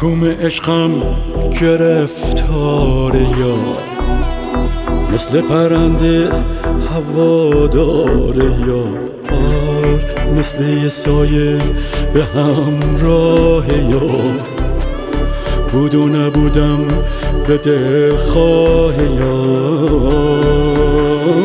محکوم عشقم گرفتار یار، مثل پرنده هوادار یار، مثل یه سایه به همراه یار. بود و نبودم به دلخواه یار.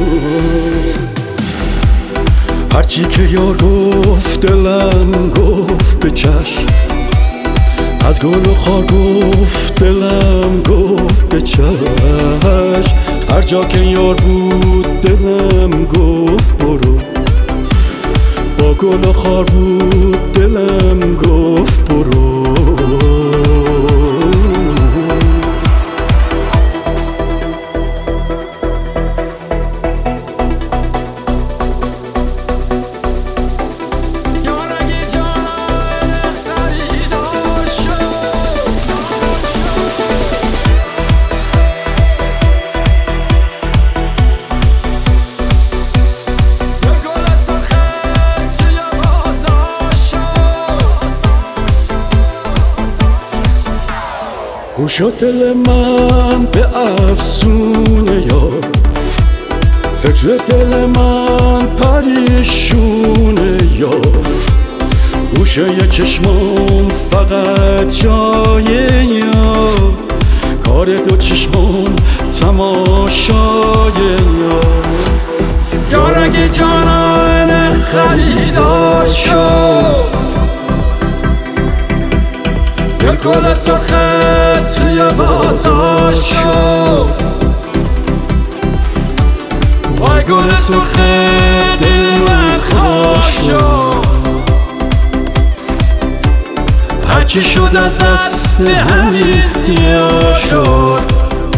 هرچی که یار گفت دلم گفت به چشم، از گل و خار گفت دلم گفت به چشم. هر جا که یار بود دلم گفت برو، با گل و خار بود دلم گفت برو. گوش و دل من به افسونه یار، فکر دل من پریشونه یار. گوشه ی چشمام فقط جای یار، کار دو چشمام تماشای یار. یار اگه جانان خریدار شد، یه گل سرخت توی بازار شد. وای گل سرخت دل من خواهد شد، هرچی شد از دست همین یا شد.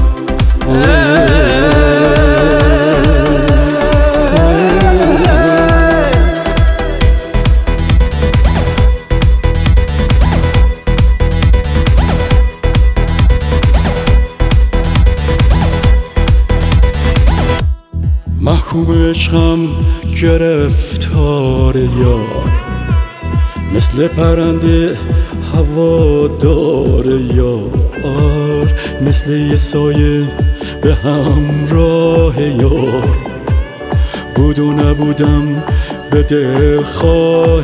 محکوم عشقم گرفتار یار، مثل پرنده هوادار یار، مثل یه سایه به همراه یار. بود و نبودم به دلخواه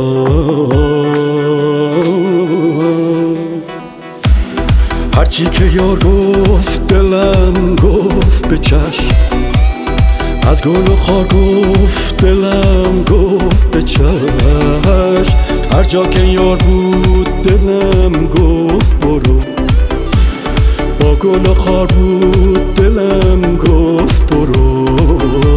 یار. هرچی که یار گفت دلم گفت به چشم، از گل و خار گفت دلم گفت به چشم. هر جا که یار بود دلم گفت برو، با گل و خار بود دلم گفت برو.